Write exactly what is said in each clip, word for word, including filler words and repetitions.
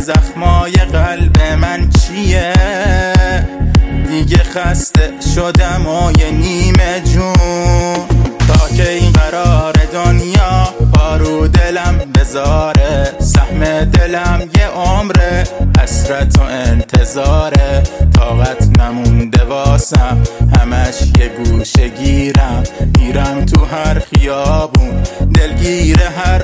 زخمای قلب من چیه؟ دیگه خسته شدم و یه نیمه جون. تا که این قرار دنیا پارو دلم بذاره، سهم دلم یه عمره، حسرت و انتظاره. طاقت نمونده واسم، همش یه گوشه گیرم، میرم تو هر خیابون، دلگیر هر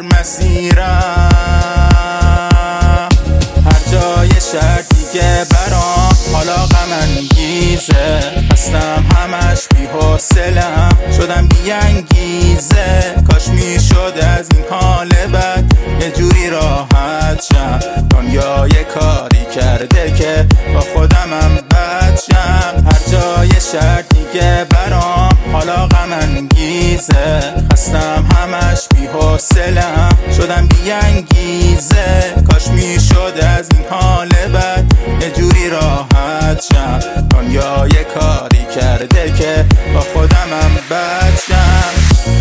مسیرم. هر جای شهر دیگه برام حالا غم انگیزه، هستم همش بی حوصله‌ام، شدم بی انگیزه. کاش میشد از این حال بد یه جوری راحت شم، دنیا یه کاری کرده که با خودمم بد شم. هر جای شهر دیگه برام حالا غم انگیزه، هستم همش بی حوصله‌ام، شدم بی انگیزه. کاش میشد از این حال بد یه جوری راحت شم، دنیا یه کاری کرده که با خودمم بد شم.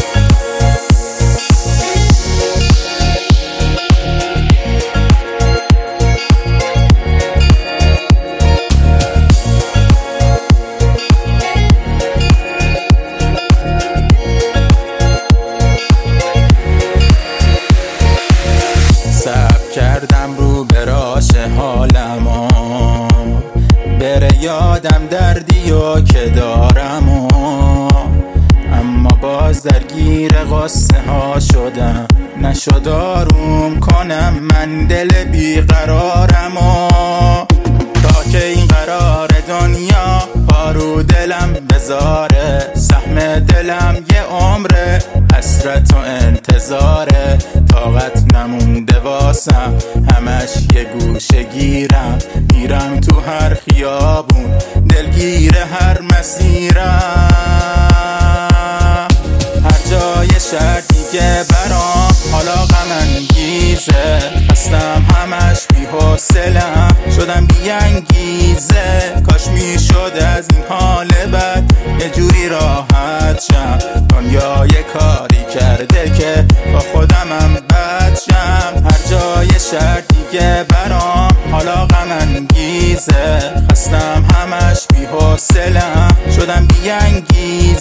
کردم رو به راش حالم، بره یادم دردی و که دارم، اما باز درگیر قصه ها شدم، نشد آروم کنم من دل بیقرارم. تا که این قرار دنیا پارو دلم بذاره، سهم دلم یه عمره، حسرت و انتظاره. طاقت نمونده واسم، همش یه گوشه گیرم، میرم تو هر خیابون، دلگیر هر مسیرم. هر جای شهر دیگه برام حالا غم انگیزه، هستم همش بی حوصله‌ام، شدم بی انگیزه. کاش میشد از این حال بد یه جوری راحت شم، دنیا یه کاری کرده که با خودمم بد شم. هر جای شهر دیگه برام حالا غم انگیزه، هستم همش بی حوصله‌ام، شدم بی انگیزه.